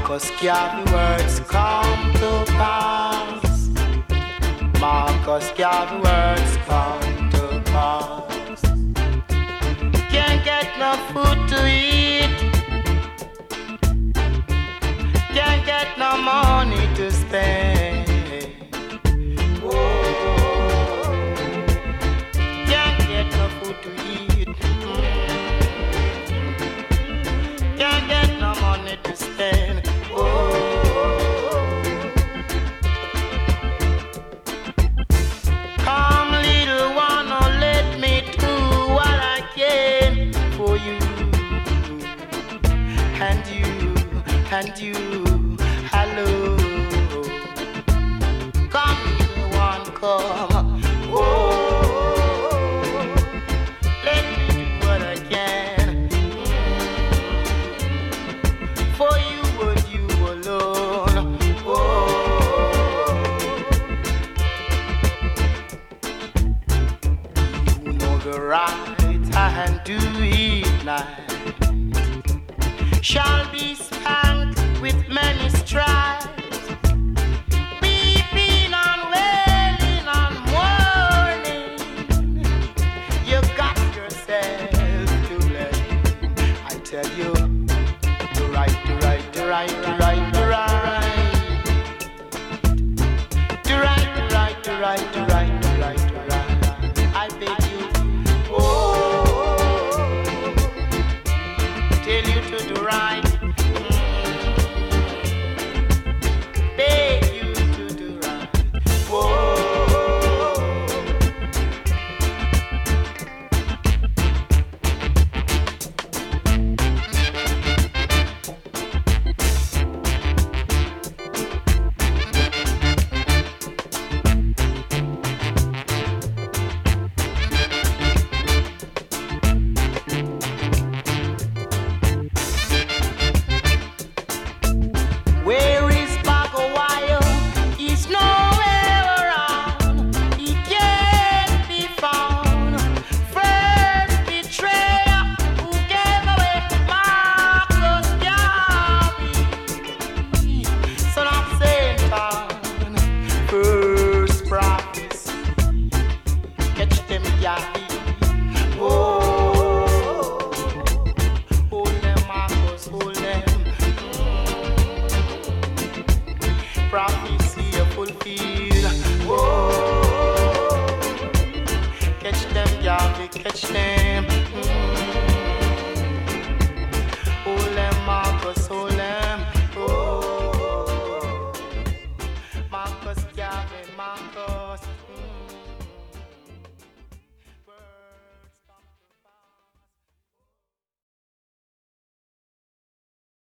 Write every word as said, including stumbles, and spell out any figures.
Marcus Garvey words come to pass. Marcus Garvey words come to pass. Can't get no food to eat. Can't get no money to spend. Oh, can't get no food to eat. Can't get no money to spend. Oh, come little one, oh, let me do what I can for you and you and you. Hello, come little one, come. Oh, let me do what I can for you and you alone. Oh, you know the right hand do it night shall be spanked with many stripes, weeping and wailing and mourning. You got yourself to blame. I tell you, the right, the right, the right, the right, the right, the right, the right, the right, the right, the right, the right. I beg you, oh, tell you to do right. Beg you to do right. Whoa. Where is Bagawayo? He's nowhere around. He can't be found. First betrayer who gave away Marcus Garvey, son of Satan. First prophecy, catch them Garvey. Oh, hold them Marcus, hold them. Prophecy a fulfilled. Whoa, catch them, Garvey, catch them. Mm.